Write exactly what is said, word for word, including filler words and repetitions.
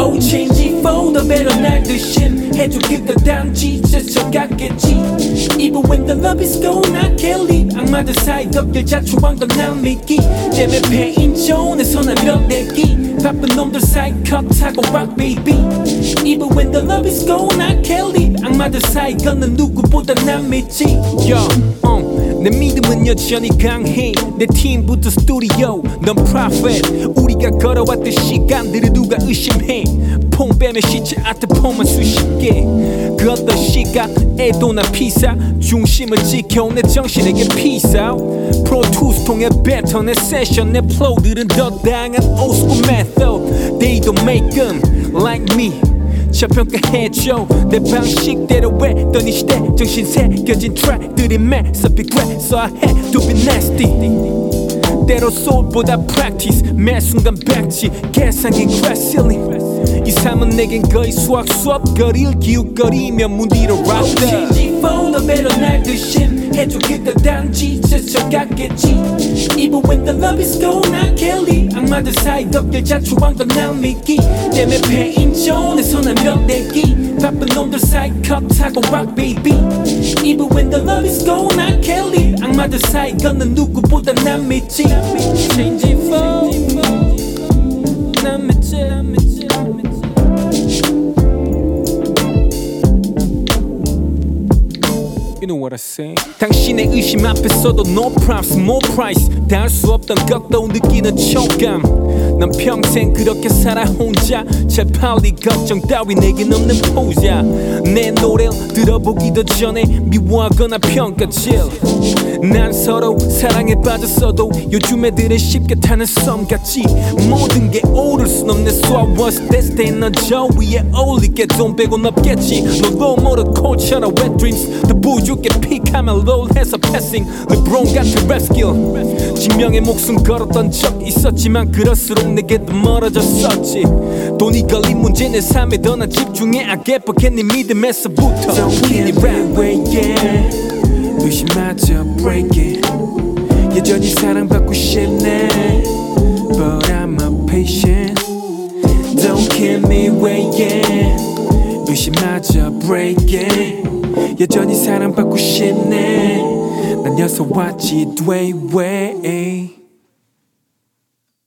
Oh change it for the better 날 대신 해줘 그거 단지 스쳐갔겠지 Even when the love is gone I can't leave 악마들 사이 덮여 자초한 건 난 믿기 때문에 패인 존에서 난 려내기 바쁜 놈들 사이 컷하고 rock baby Even when the love is gone I can't leave 악마들 사이 걷는 누구보다 난 믿지 Yo, uh. 내 믿음은 여전히 강해 내 팀부터 스튜디오 넌 프로페트 우리가 걸어왔던 시간들을 누가 의심해 퐁 빼면 시체 아트폰만 수십 개 그 어떤 시각에도 난 피사 중심을 지켜 내 정신에게 peace out 프로투스 통해 뱉어 내 세션 내 플로우들은 더 다양한 oldschool method They don't make them like me 저평가해줘 내 방식대로 했더니 시대 정신 새겨진 트랙들이 mess up regret so I had to be nasty 때로 소울보다 practice 매 순간 백지 계산긴 crash ceiling 이 삶은 내겐 거의 수학 수업 거리를 기웃거리며 문 뒤로 rock up change it for the better 날 대신 해줘 그거 단지 스쳐갔겠지 Even when the love is gone I can't leave 악마들 사이 덮여 자초한 건 난 믿기 때문에 패인 존에서 난 려내기 바쁜 놈들 사이 컷하고 rock baby Even when the love is gone I can't leave 악마들 사이 걷는 누구보다 난 믿지 Change it for 난 믿지 난 믿지 난 믿지 You know what I say? 당신의 의심 앞에서도 no props, more price 닿을 수 없던 것도 느끼는 촉감 난 평생 그렇게 살아 혼자 재빨리 걱정 따위 내겐 없는 포자 내 노래를 들어보기도 전에 미워하거나 평가질 난 서로 사랑에 빠졌어도 요즘 애들은 쉽게 타는 썸같이 모든 게 오를 순 없네 So I was destined 넌 저 위에 어울리게 돈 빼곤 없겠지 너도 모르 콜처럼 wet dreams 더 부족해 픽하면 롤해서 패싱 르브론 같은 랩 스킬 증명의 목숨 걸었던 적 있었지만 그럴수록 내게 더 멀어졌었지 돈이 걸린 문제 내 삶에 더 난 집중해 I get forget 네 믿음에서부터 Don't care where yeah 의심마저 break it 여전히 사랑받고 싶네 But I'm a patient Don't kill me where yeah 의심마저 break it 여전히 사랑받고 싶네 난 여서 왔지 돼 왜